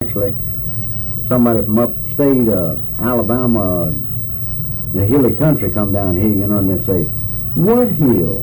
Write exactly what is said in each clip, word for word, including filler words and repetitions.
actually, somebody from upstate uh, Alabama, uh, the hilly country, come down here, you know, and they say, "What hill?"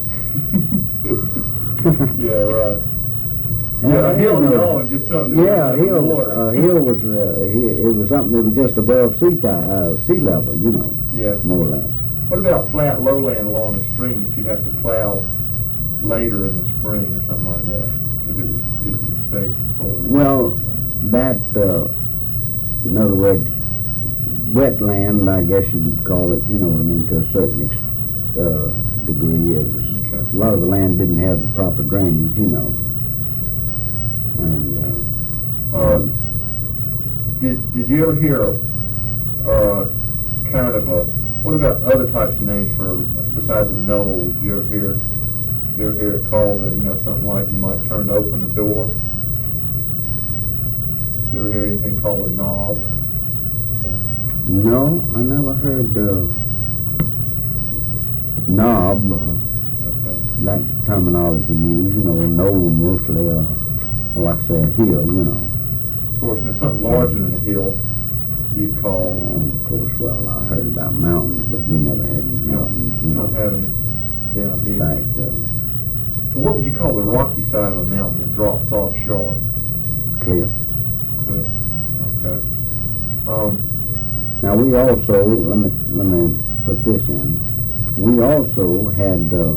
Yeah, right. And Yeah, I a hill, didn't know- no, just something. Yeah, a hill. Water. A hill was uh, he- it was something that was just above sea ti- uh, sea level, you know, Yeah. more or less. What about flat lowland along a stream that you'd have to plow later in the spring or something like that because it was it would stay full? Well, that uh, in other words, wetland, I guess you would call it. You know what I mean, to a certain ex- uh, degree. It was Okay. a lot of the land didn't have the proper drainage, you know, and. Uh, Uh, did did you ever hear uh, kind of a what about other types of names for besides a knoll? Did you ever hear did you ever hear it called a, you know something like you might turn to open a door? Did you ever hear anything called a knob? No, I never heard uh, knob, uh, Okay. that terminology used, you know, knoll mostly, uh, like I say, a hill, you know. Of course, there's something larger than a hill you'd Uh, call. of course, well, I heard about mountains, but we never had any You don't, mountains, you you know. don't have any down In here. fact, uh, What would you call the rocky side of a mountain that drops off sharp? cliff. Cliff. Okay. Um, Now, we also, let me, let me put this in, we also had, uh,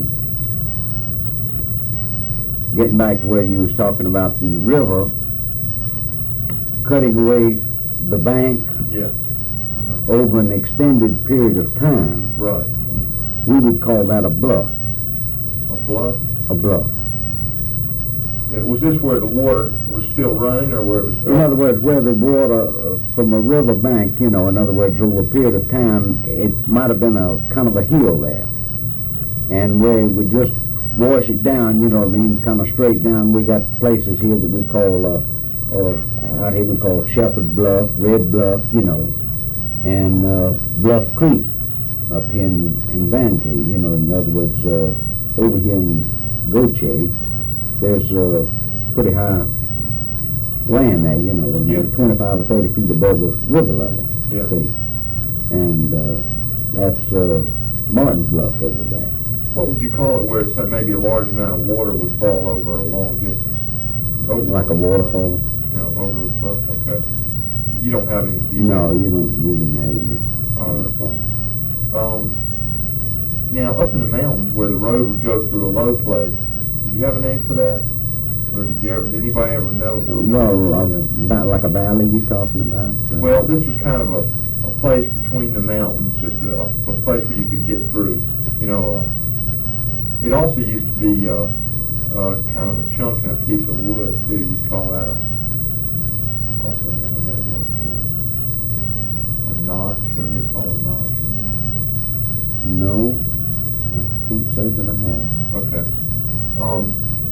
getting back to where you was talking about the river cutting away the bank yeah. Uh-huh. over an extended period of time, Right. we would call that a bluff, A bluff. a bluff. Yeah, was this where the water was still running, or where it was? In other words, where the water uh, from a river bank, you know, in other words, over a period of time, it might have been a kind of a hill there. And where it would just wash it down, you know what I mean, kind of straight down. We got places here that we call, uh, or out here we call Shepherd Bluff, Red Bluff, you know, and uh, Bluff Creek up here in, in Van Cleve, you know, in other words, uh, over here in Goat Shade, there's uh, pretty high land there, you know, Yeah. twenty-five or thirty feet above the river level, Yeah. see. And uh, that's uh, Martin Bluff over there. What would you call it, where some, maybe a large amount of water would fall over a long distance? Over Like a waterfall? You know, over those bluffs. Okay. You don't have any. You No, you don't, you didn't have any Uh, waterfall. Um. Now, up in the mountains where the road would go through a low place, did you have a name for that, or did you ever? Did anybody ever know? Well, uh, about like a valley you're talking about? or- Well, this was kind of a, a place between the mountains, just a, a place where you could get through. You know, uh, it also used to be uh, uh, kind of a chunk in a piece of wood too. You'd call that a also they have that word for it. A notch. You ever hear it called a notch? No, I can't say that I have. Okay. Um.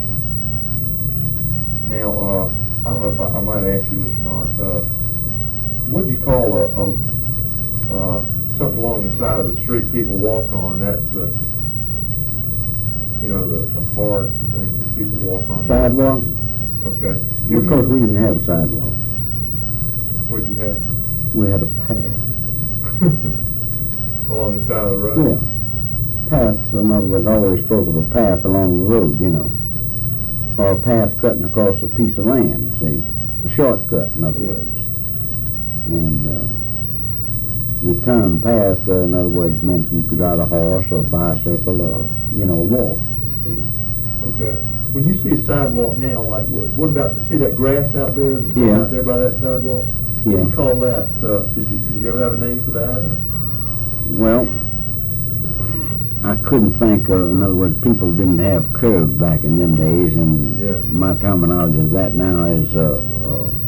Now, uh, I don't know if I, I might ask you this or not. Uh, what do you call a, a uh, something along the side of the street people walk on? That's the, you know, the, the hard thing that people walk on. Sidewalk? Okay. Do you Of course, we remember- didn't have sidewalks. What'd you have? We had a path. Along the side of the road? Yeah. Path, in other words, I always spoke of a path along the road, you know. Or a path cutting across a piece of land, see? A shortcut, in other Yeah. words. And uh, the term path, uh, in other words, meant you could ride a horse or a bicycle or, you know, walk, see? Okay. When you see a sidewalk now, like what, what about, see that grass out there? that's Yeah. Out there by that sidewalk? What Yeah. do you call that? Uh, did you did you ever have a name for that? Or? Well, I couldn't think of, in other words, people didn't have curves back in them days, and Yeah. my terminology of that now is uh, uh,